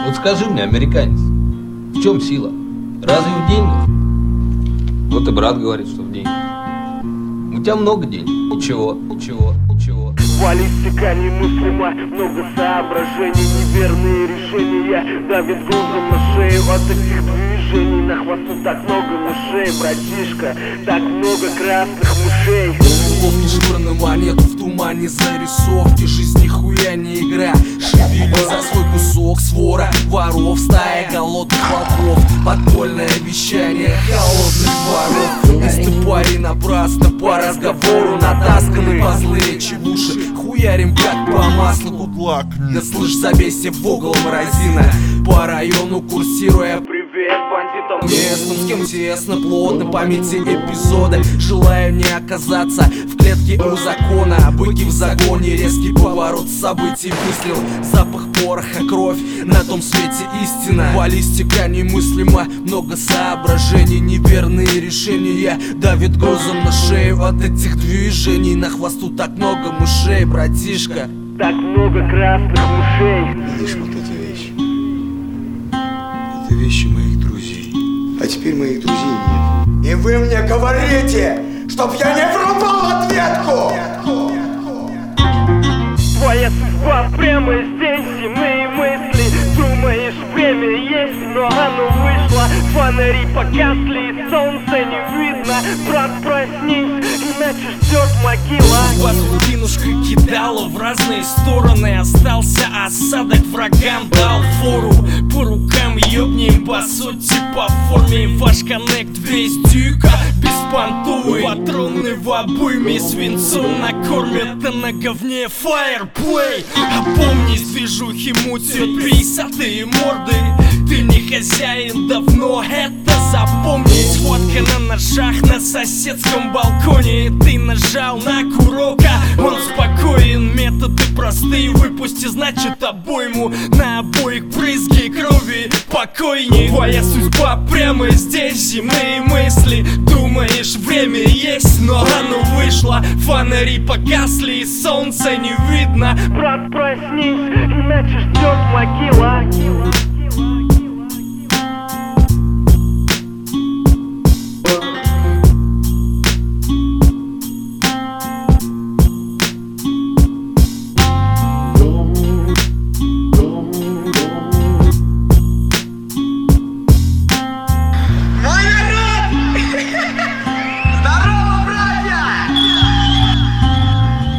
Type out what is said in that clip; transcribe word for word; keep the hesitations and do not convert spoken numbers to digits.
Вот скажи мне, американец, в чем сила? Разве в деньгах? Вот и брат говорит, что в деньгах. У тебя много денег. Ничего, ничего, ничего. Баллистика немыслима, много соображений, неверные решения давит грузом на шею от этих движений. На хвосту так много мышей, братишка, так много красных мышей. Ловкий швыр на монету в тумане зарисовки. Жизнь нихуя не игра, шевели за свой кусок. Свора воров, стая голодных волков, подпольное вещание холодных воров. Иступали напрасно по разговору, натасканы козлы речи в уши. Хуярим как по маслу кудлак. Да слышь, забейся в угол, мразина. По району курсируя Привет бандитам местным, с кем тесно, плотно памяти эпизода. Желаю не оказаться в клетке у закона. Быки в загоне, резкий поворот событий. Мыслил запах пороха, кровь, на том свете истина. Баллистика немыслима, много соображений, неверные решения давит грузом на шею от этих движений. На хвосту так много мышей, братишка, так много красных мышей. Видишь, вот эти вещи. Это вещи моих друзей. А теперь моих друзей нет. И вы мне говорите, чтоб я не врубал ответку! Твоя судьба прямо здесь, земные мысли. Думаешь, время есть, но оно вышло. Фонари погасли, солнца не видно. Брат, проснись, иначе ждет могила. Вас рутинушка кидала в разные стороны. Остался осадок, врагам дал фору. По рукам ёбнем, по сути, по форме. Ваш коннект весь дюка, беспонтовый. Патроны в обойме, свинцом накормят, а на говне фаерплей. Опомнись, движухи мутят пятидесятые морды. Ты не хозяин давно, это запомни. Схватка на ножах на соседском балконе. Ты нажал на курок, а он спокоен. Методы простые, выпусти, значит, обойму. На обоих брызги крови покойней. Твоя судьба прямо здесь, земные мысли. Думаешь, время есть, но оно вышло. Фонари погасли, солнца не видно. Брат, проснись, иначе ждет могила.